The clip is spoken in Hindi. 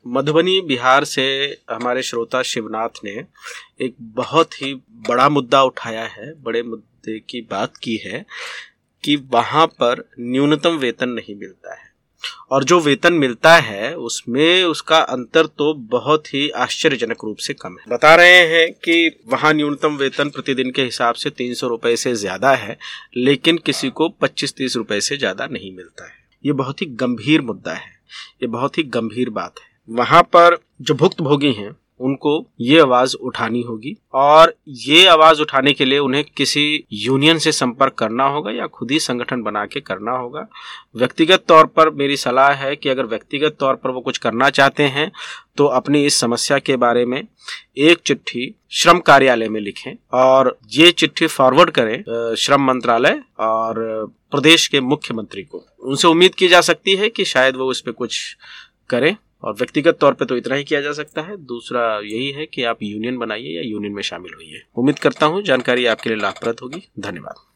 मधुबनी बिहार से हमारे श्रोता शिवनाथ ने एक बहुत ही बड़ा मुद्दा उठाया है, बड़े मुद्दे की बात की है कि वहाँ पर न्यूनतम वेतन नहीं मिलता है और जो वेतन मिलता है उसमें उसका अंतर तो बहुत ही आश्चर्यजनक रूप से कम है। बता रहे हैं कि वहाँ न्यूनतम वेतन प्रतिदिन के हिसाब से 300 रुपए से ज़्यादा है, लेकिन किसी को 25-30 रुपए से ज़्यादा नहीं मिलता है। ये बहुत ही गंभीर मुद्दा है, ये बहुत ही गंभीर बात है। वहाँ पर जो भुक्तभोगी हैं उनको ये आवाज उठानी होगी और ये आवाज उठाने के लिए उन्हें किसी यूनियन से संपर्क करना होगा या खुद ही संगठन बना के करना होगा। व्यक्तिगत तौर पर मेरी सलाह है कि अगर व्यक्तिगत तौर पर वो कुछ करना चाहते हैं तो अपनी इस समस्या के बारे में एक चिट्ठी श्रम कार्यालय में लिखें और ये चिट्ठी फॉरवर्ड करें श्रम मंत्रालय और प्रदेश के मुख्यमंत्री को। उनसे उम्मीद की जा सकती है कि शायद वो उस पर कुछ करें और व्यक्तिगत तौर पे तो इतना ही किया जा सकता है। दूसरा यही है कि आप यूनियन बनाइए या यूनियन में शामिल होइए। उम्मीद करता हूँ जानकारी आपके लिए लाभप्रद होगी। धन्यवाद।